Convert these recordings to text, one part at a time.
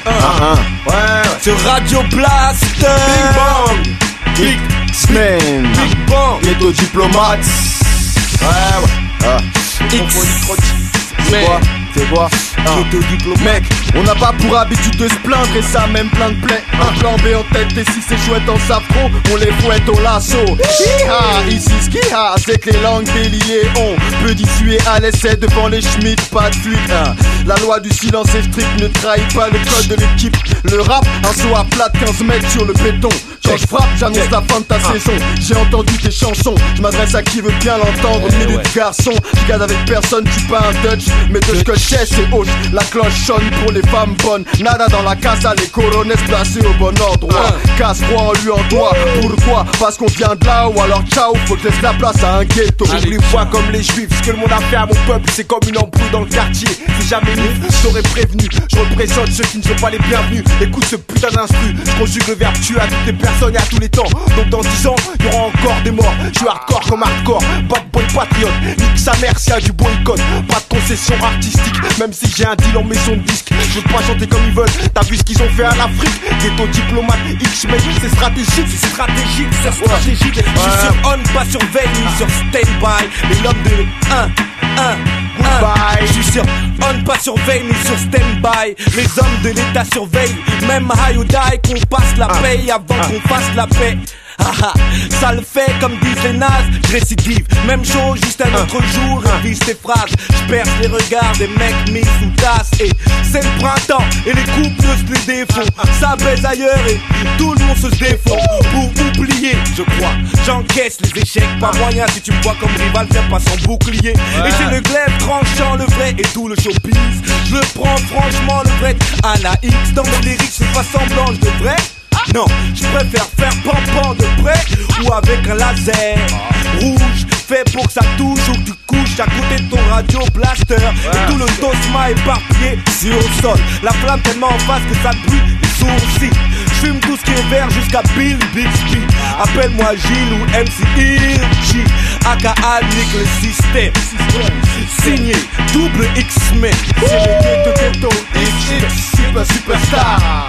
Ouais, sur Radio Blaster. Big Bang, Big X-Men, Big Bang. Ghetto Diplomate. C'est quoi Mec, on n'a pas pour habitude de se plaindre et ça même plein de plaies. Un plan B en tête et si c'est chouette en safran, on les fouette au lasso. Hi-ha, ici ski-ha, c'est que les langues déliées on peut dissuer à l'essai devant les Schmitt, pas de fuite. La loi du silence est stricte, ne trahit pas le code de l'équipe. Le rap, un saut à plat de 15 mètres sur le béton. Quand je frappe, j'annonce la fin de ta saison. J'ai entendu tes chansons, je m'adresse à qui veut bien l'entendre. Minute garçon, je garde avec personne, tu pas un Dutch. Mais de ce que je sais, c'est hoche. La cloche sonne pour les femmes bonnes. Nada dans la casa, les corones placés au bon endroit. Casse-roi en lui en toi. Pourquoi? Parce qu'on vient de là ou alors ciao, faut que je laisse la place à un ghetto. J'oublie fois comme les juifs, ce que le monde a fait à mon peuple, c'est comme une embrouille dans le quartier. C'est jamais mieux, je t'aurais prévenu. Je représente ceux qui ne sont pas les bienvenus. Écoute ce putain d'instru, je conjugue le verbe tuer à toutes les personnes et à tous les temps. Donc dans 10 ans, il y aura encore des morts. Je suis hardcore comme hardcore, bad boy patriote. Nique sa mère s'il y a du boycott. Pas de concession artistique, même si j'ai un deal en maison de disque. Je veux pas chanter comme ils veulent, t'as vu ce qu'ils ont fait à l'Afrique. Ghetto Diplomate, X-Men, c'est stratégique. C'est stratégique, c'est stratégique. Je suis sur on, pas sur veille, ni sur stand-by. Les lobes de 1, Goodbye. je suis sur on, pas sur veille, ni sur stand-by. Les hommes de l'État surveillent, même high ou die, qu'on passe la paye avant qu'on fasse la paix. Ça le fait comme disent les nazes, je récidive, même chose juste un autre jour, révise tes phrases, je perce les regards des mecs mis sous tasse. Et c'est le printemps et les couples se les défont, ça baise ailleurs et tout le monde se défend. Pour oublier, je crois, j'encaisse les échecs, pas moyen si tu me vois comme rival, viens pas sans bouclier. Et j'ai le glaive tranchant le vrai et tout le showbiz, je le prends franchement le vrai à la X. Dans mes lyrics, je fais pas semblant, je devrais. Non, je préfère faire pampan de près ou avec un laser rouge fait pour que ça touche ou que tu couches à côté de ton radio blaster. Et tout le tosma éparpillé sur le sol. La flamme tellement en face que ça brûle les sourcils. Je fume tout ce qui est vert jusqu'à Bill Bixby. Appelle-moi Gilles ou MC Ilji, aka nique le système. Signé double X-Men. C'est le ghetto X, superstar.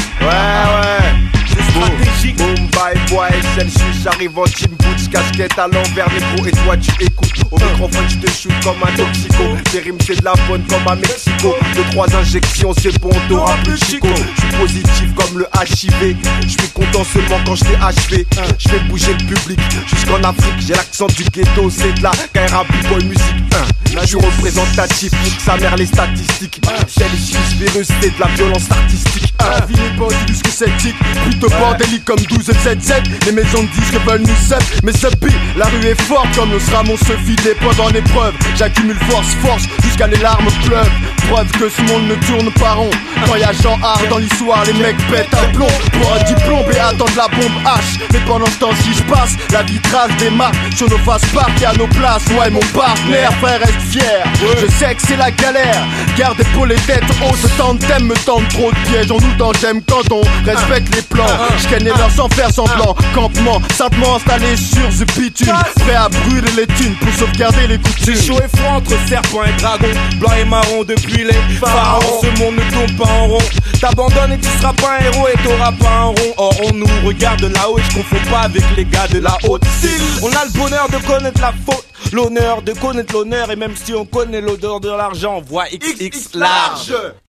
C'est stratégique. Boom, bye boy, Celsius, j'arrive en team boots, casquette à l'envers, négro, et toi tu écoutes. Au microphone, je te shoot comme un toxico. Tes rimes, c'est de la bonne comme à Mexico. 2-3 injections, c'est bon, t'auras plus de chico. Je suis positif comme le HIV. Je suis content seulement quand je t'ai achevé. Je fais bouger le public jusqu'en Afrique. J'ai l'accent du ghetto, c'est de la KRA boy musique. Je suis représentatif, nique sa mère les statistiques. Celsius, virus, c'est de la violence artistique. La vie n'est pas aussi douce que sceptique, plutôt bordélique comme 12 ZZ. Les maisons de disques veulent nous sub, mais sub B, la rue est forte comme Nostramo se vide pendant l'épreuve. J'accumule force, jusqu'à les larmes pleuvent. Preuve que ce monde ne tourne pas rond. Quand y'a Jean Hart dans l'histoire, les mecs pètent un plomb pour un diplôme et attendent la bombe H. Mais pendant ce temps, ce qui se passe, la vie trace des marques sur nos faces partent et à nos places. Ouais, mon partenaire, frère, reste fier. Je sais que c'est la galère, garde épaule et tête haute. Tant de thèmes me tendent trop de pièges. En nous temps, j'aime quand on respecte les plans. J'kenne leur sans faire semblant. Campement, simplement installé sur the bitume, prêt à brûler les thunes pour sauvegarder les coutumes. C'est chaud et froid entre serpent et dragon, blanc et marron depuis les pharaons. Ce monde ne tourne pas en rond. T'abandonnes et tu seras pas un héros et t'auras pas un rond. Or on nous regarde de là-haut et je confonds pas avec les gars de la haute. On a le bonheur de connaître la faute, l'honneur de connaître l'honneur. Et même si on connaît l'odeur de l'argent, on voit XX large.